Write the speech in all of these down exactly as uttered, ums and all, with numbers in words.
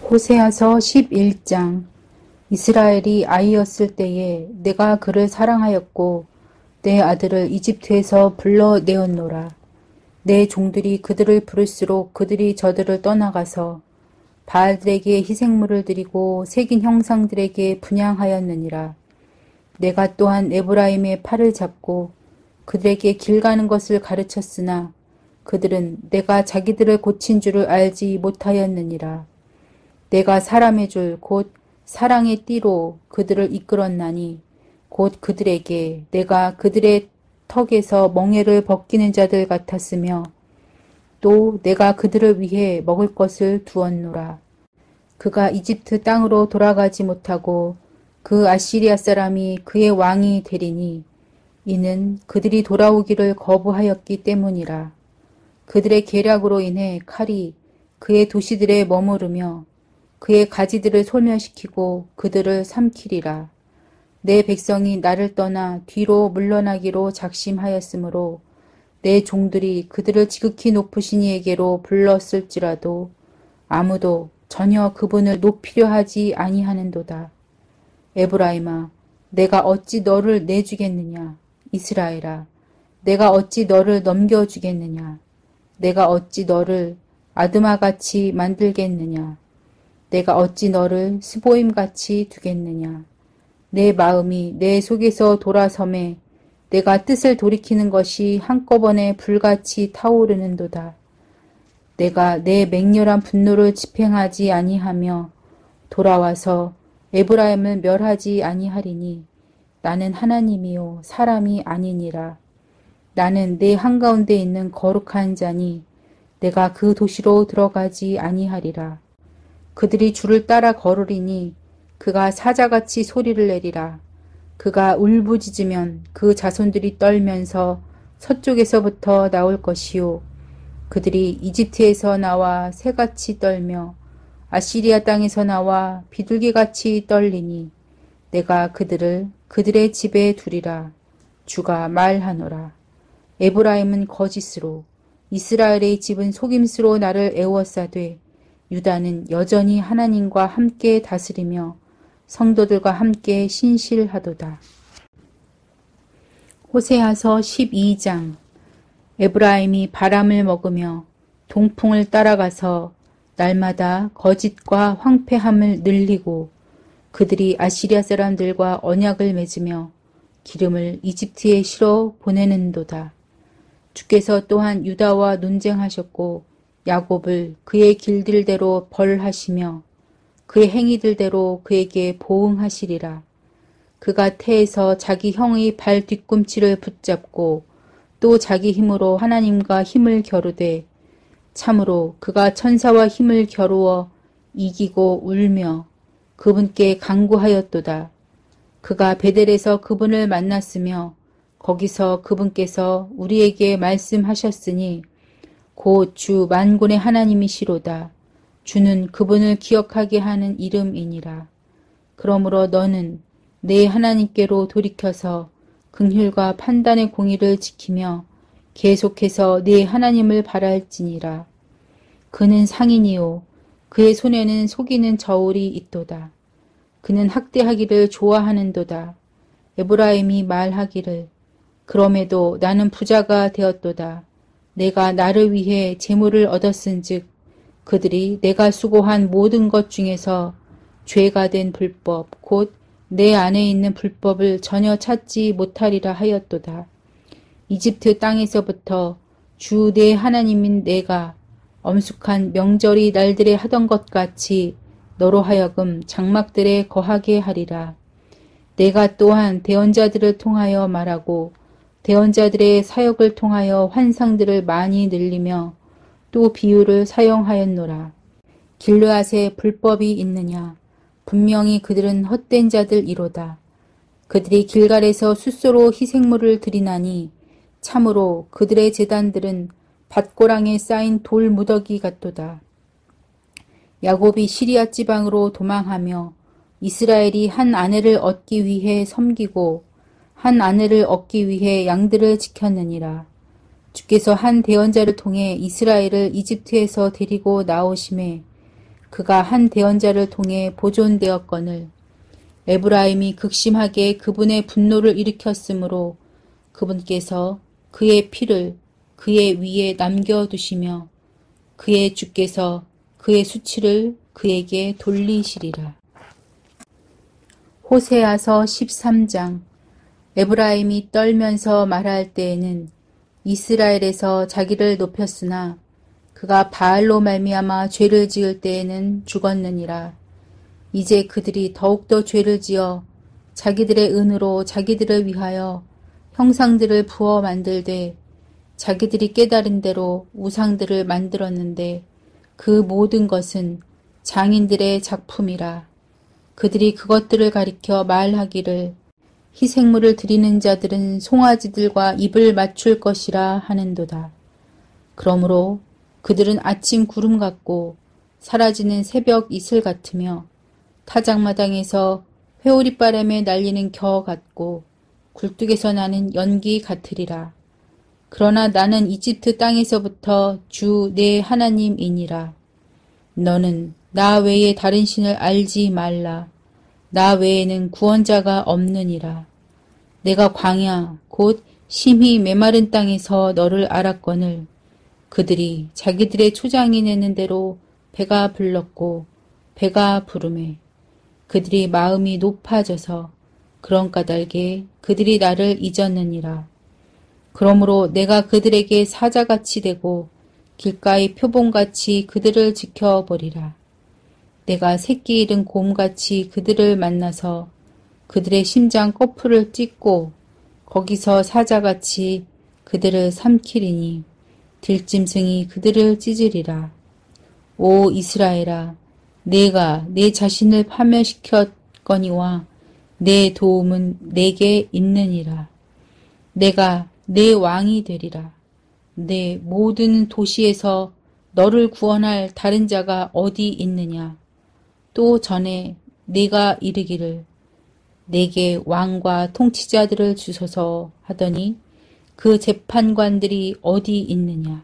호세아서 십일 장. 이스라엘이 아이였을 때에 내가 그를 사랑하였고 내 아들을 이집트에서 불러내었노라. 내 종들이 그들을 부를수록 그들이 저들을 떠나가서 바알들에게 희생물을 드리고 새긴 형상들에게 분향하였느니라. 내가 또한 에브라임의 팔을 잡고 그들에게 길 가는 것을 가르쳤으나 그들은 내가 자기들을 고친 줄을 알지 못하였느니라. 내가 사람의 줄 곧 사랑의 띠로 그들을 이끌었나니 곧 그들에게 내가 그들의 턱에서 멍에를 벗기는 자들 같았으며 또 내가 그들을 위해 먹을 것을 두었노라. 그가 이집트 땅으로 돌아가지 못하고 그 아시리아 사람이 그의 왕이 되리니 이는 그들이 돌아오기를 거부하였기 때문이라. 그들의 계략으로 인해 칼이 그의 도시들에 머무르며 그의 가지들을 소멸시키고 그들을 삼키리라. 내 백성이 나를 떠나 뒤로 물러나기로 작심하였으므로 내 종들이 그들을 지극히 높으신 이에게로 불렀을지라도 아무도 전혀 그분을 높이려 하지 아니하는도다. 에브라임아, 내가 어찌 너를 내주겠느냐? 이스라엘아, 내가 어찌 너를 넘겨주겠느냐? 내가 어찌 너를 아드마같이 만들겠느냐? 내가 어찌 너를 스보임같이 두겠느냐? 내 마음이 내 속에서 돌아섬에 내가 뜻을 돌이키는 것이 한꺼번에 불같이 타오르는도다. 내가 내 맹렬한 분노를 집행하지 아니하며 돌아와서 에브라임을 멸하지 아니하리니 나는 하나님이요 사람이 아니니라. 나는 내 한가운데 있는 거룩한 자니 내가 그 도시로 들어가지 아니하리라. 그들이 주를 따라 걸으리니 그가 사자같이 소리를 내리라. 그가 울부짖으면 그 자손들이 떨면서 서쪽에서부터 나올 것이요. 그들이 이집트에서 나와 새같이 떨며 아시리아 땅에서 나와 비둘기같이 떨리니 내가 그들을 그들의 집에 두리라. 주가 말하노라. 에브라임은 거짓으로 이스라엘의 집은 속임수로 나를 애워싸되 유다는 여전히 하나님과 함께 다스리며 성도들과 함께 신실하도다. 호세아서 십이 장. 에브라임이 바람을 먹으며 동풍을 따라가서 날마다 거짓과 황폐함을 늘리고 그들이 아시리아 사람들과 언약을 맺으며 기름을 이집트에 실어 보내는도다. 주께서 또한 유다와 논쟁하셨고 야곱을 그의 길들대로 벌하시며 그의 행위들대로 그에게 보응하시리라. 그가 태에서 자기 형의 발 뒤꿈치를 붙잡고 또 자기 힘으로 하나님과 힘을 겨루되 참으로 그가 천사와 힘을 겨루어 이기고 울며 그분께 간구하였도다. 그가 베델에서 그분을 만났으며 거기서 그분께서 우리에게 말씀하셨으니 곧 주 만군의 하나님이시로다. 주는 그분을 기억하게 하는 이름이니라. 그러므로 너는 내 하나님께로 돌이켜서 긍휼과 판단의 공의를 지키며 계속해서 네 하나님을 바랄지니라. 그는 상인이요 그의 손에는 속이는 저울이 있도다. 그는 학대하기를 좋아하는도다. 에브라임이 말하기를 그럼에도 나는 부자가 되었도다. 내가 나를 위해 재물을 얻었은즉 그들이 내가 수고한 모든 것 중에서 죄가 된 불법 곧 내 안에 있는 불법을 전혀 찾지 못하리라 하였도다. 이집트 땅에서부터 주 내 하나님인 내가 엄숙한 명절이 날들에 하던 것 같이 너로 하여금 장막들에 거하게 하리라. 내가 또한 대언자들을 통하여 말하고 대언자들의 사역을 통하여 환상들을 많이 늘리며 또 비유를 사용하였노라. 길르앗에 불법이 있느냐? 분명히 그들은 헛된 자들이로다. 그들이 길갈에서 숫소로 희생물을 드리나니 참으로 그들의 제단들은 밭고랑에 쌓인 돌 무더기 같도다. 야곱이 시리아 지방으로 도망하며 이스라엘이 한 아내를 얻기 위해 섬기고 한 아내를 얻기 위해 양들을 지켰느니라. 주께서 한 대언자를 통해 이스라엘을 이집트에서 데리고 나오심에 그가 한 대언자를 통해 보존되었거늘 에브라임이 극심하게 그분의 분노를 일으켰으므로 그분께서 그의 피를 그의 위에 남겨두시며 그의 주께서 그의 수치를 그에게 돌리시리라. 호세아서 십삼 장. 에브라임이 떨면서 말할 때에는 이스라엘에서 자기를 높였으나 그가 바알로 말미암아 죄를 지을 때에는 죽었느니라. 이제 그들이 더욱더 죄를 지어 자기들의 은으로 자기들을 위하여 형상들을 부어 만들되 자기들이 깨달은 대로 우상들을 만들었는데 그 모든 것은 장인들의 작품이라. 그들이 그것들을 가리켜 말하기를 희생물을 드리는 자들은 송아지들과 입을 맞출 것이라 하는도다. 그러므로 그들은 아침 구름 같고 사라지는 새벽 이슬 같으며 타작마당에서 회오리바람에 날리는 겨 같고 굴뚝에서 나는 연기 같으리라. 그러나 나는 이집트 땅에서부터 주 내 하나님이니라. 너는 나 외에 다른 신을 알지 말라. 나 외에는 구원자가 없느니라. 내가 광야 곧 심히 메마른 땅에서 너를 알았거늘 그들이 자기들의 초장이 내는 대로 배가 불렀고 배가 부르매 그들이 마음이 높아져서 그런 까닭에 그들이 나를 잊었느니라. 그러므로 내가 그들에게 사자같이 되고 길가의 표범같이 그들을 지켜버리라. 내가 새끼 잃은 곰같이 그들을 만나서 그들의 심장 꺼풀을 찢고 거기서 사자같이 그들을 삼키리니 들짐승이 그들을 찢으리라. 오 이스라엘아, 내가 내 자신을 파멸시켰거니와 내 도움은 내게 있느니라. 내가 내 왕이 되리라. 내 모든 도시에서 너를 구원할 다른 자가 어디 있느냐. 또 전에 네가 이르기를 내게 왕과 통치자들을 주소서 하더니 그 재판관들이 어디 있느냐.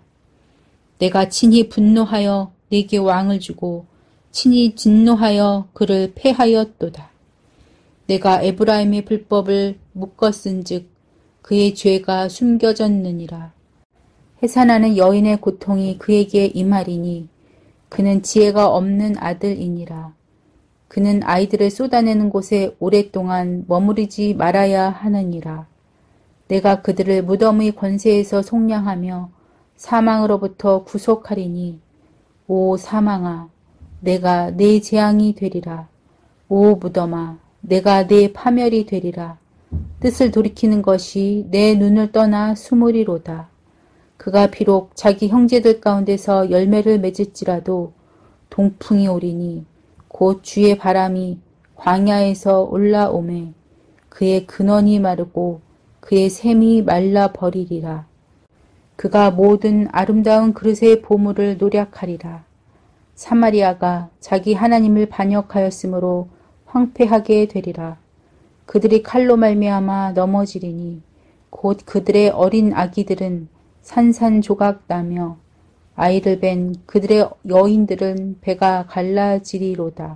내가 친히 분노하여 네게 왕을 주고 친히 진노하여 그를 패하였도다. 내가 에브라임의 불법을 묶었은즉 그의 죄가 숨겨졌느니라. 해산하는 여인의 고통이 그에게 임하리니 그는 지혜가 없는 아들이니라. 그는 아이들을 쏟아내는 곳에 오랫동안 머무르지 말아야 하느니라. 내가 그들을 무덤의 권세에서 속량하며 사망으로부터 구속하리니 오 사망아, 내가 내 재앙이 되리라. 오 무덤아, 내가 내 파멸이 되리라. 뜻을 돌이키는 것이 내 눈을 떠나 숨으리로다. 그가 비록 자기 형제들 가운데서 열매를 맺을지라도 동풍이 오리니 곧 주의 바람이 광야에서 올라오매 그의 근원이 마르고 그의 샘이 말라 버리리라. 그가 모든 아름다운 그릇의 보물을 노략하리라. 사마리아가 자기 하나님을 반역하였으므로 황폐하게 되리라. 그들이 칼로 말미암아 넘어지리니 곧 그들의 어린 아기들은 산산조각 나며 아이를 뵌 그들의 여인들은 배가 갈라지리로다.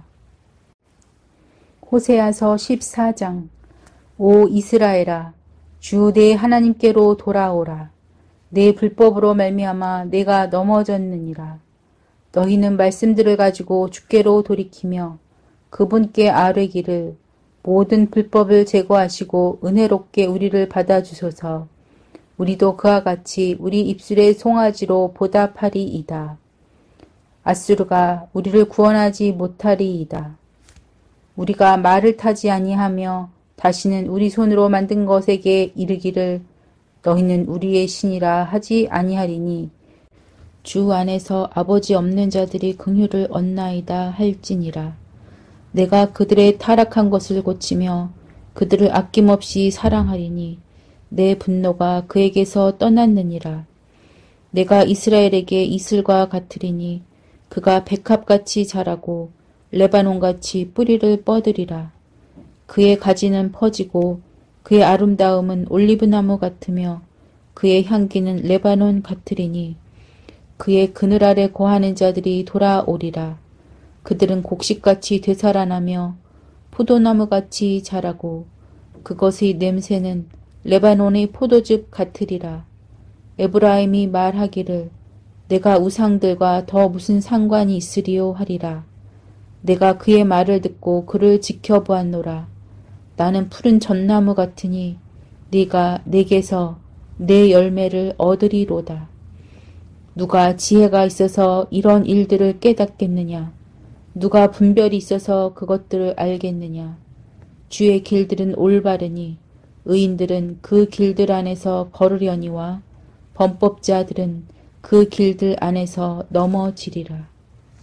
호세아서 십사 장. 오 이스라엘아, 주 내 하나님께로 돌아오라. 내 불법으로 말미암아 내가 넘어졌느니라. 너희는 말씀들을 가지고 주께로 돌이키며 그분께 아뢰기를 모든 불법을 제거하시고 은혜롭게 우리를 받아주소서. 우리도 그와 같이 우리 입술의 송아지로 보답하리이다. 아수르가 우리를 구원하지 못하리이다. 우리가 말을 타지 아니하며 다시는 우리 손으로 만든 것에게 이르기를 너희는 우리의 신이라 하지 아니하리니 주 안에서 아버지 없는 자들이 긍휼을 얻나이다 할지니라. 내가 그들의 타락한 것을 고치며 그들을 아낌없이 사랑하리니 내 분노가 그에게서 떠났느니라. 내가 이스라엘에게 이슬과 같으리니 그가 백합같이 자라고 레바논같이 뿌리를 뻗으리라. 그의 가지는 퍼지고 그의 아름다움은 올리브나무 같으며 그의 향기는 레바논 같으리니 그의 그늘 아래 거하는 자들이 돌아오리라. 그들은 곡식같이 되살아나며 포도나무같이 자라고 그것의 냄새는 레바논의 포도즙 같으리라. 에브라임이 말하기를 내가 우상들과 더 무슨 상관이 있으리요 하리라. 내가 그의 말을 듣고 그를 지켜보았노라. 나는 푸른 전나무 같으니 네가 내게서 내 열매를 얻으리로다. 누가 지혜가 있어서 이런 일들을 깨닫겠느냐? 누가 분별이 있어서 그것들을 알겠느냐? 주의 길들은 올바르니 의인들은 그 길들 안에서 걸으려니와 범법자들은 그 길들 안에서 넘어지리라.